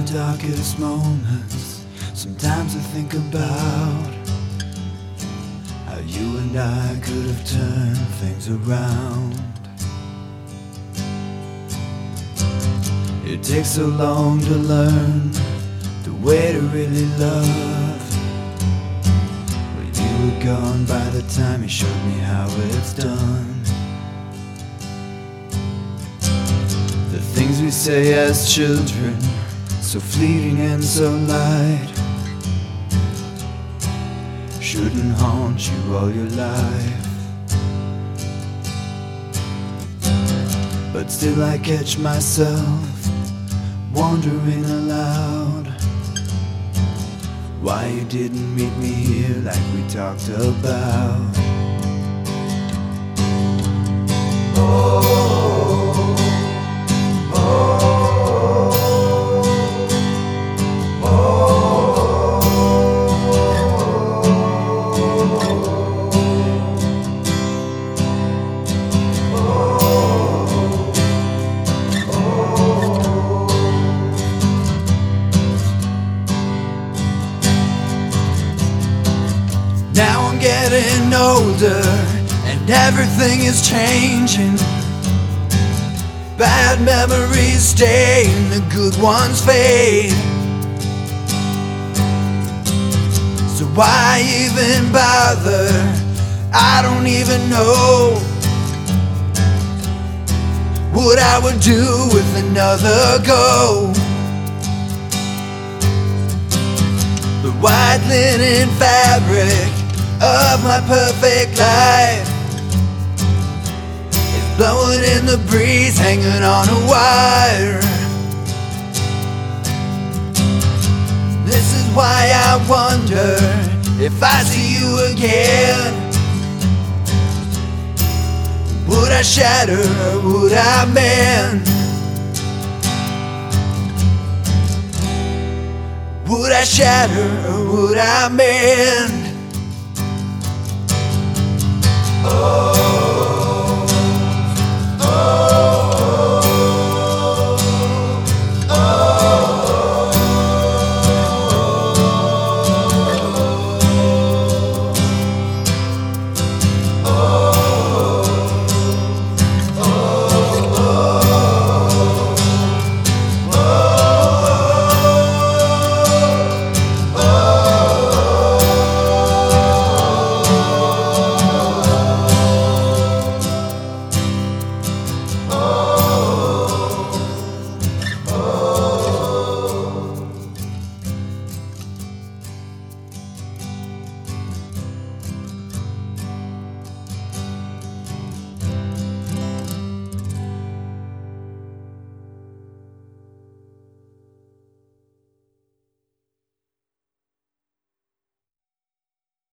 darkest moments, sometimes I think about how you and I could have turned things around. It takes so long to learn the way to really love. Well, you were gone by the time you showed me how it's done. The things we say as children, so fleeting and so light, shouldn't haunt you all your life. But still I catch myself wondering aloud why you didn't meet me here like we talked about. Now I'm getting older and everything is changing. Bad memories stay and the good ones fade. So why even bother? I don't even know what I would do with another go. The white linen fabric of my perfect life is blowing in the breeze, hanging on a wire. This is why I wonder if I see you again, would I shatter or would I mend? Would I shatter or would I mend? Oh.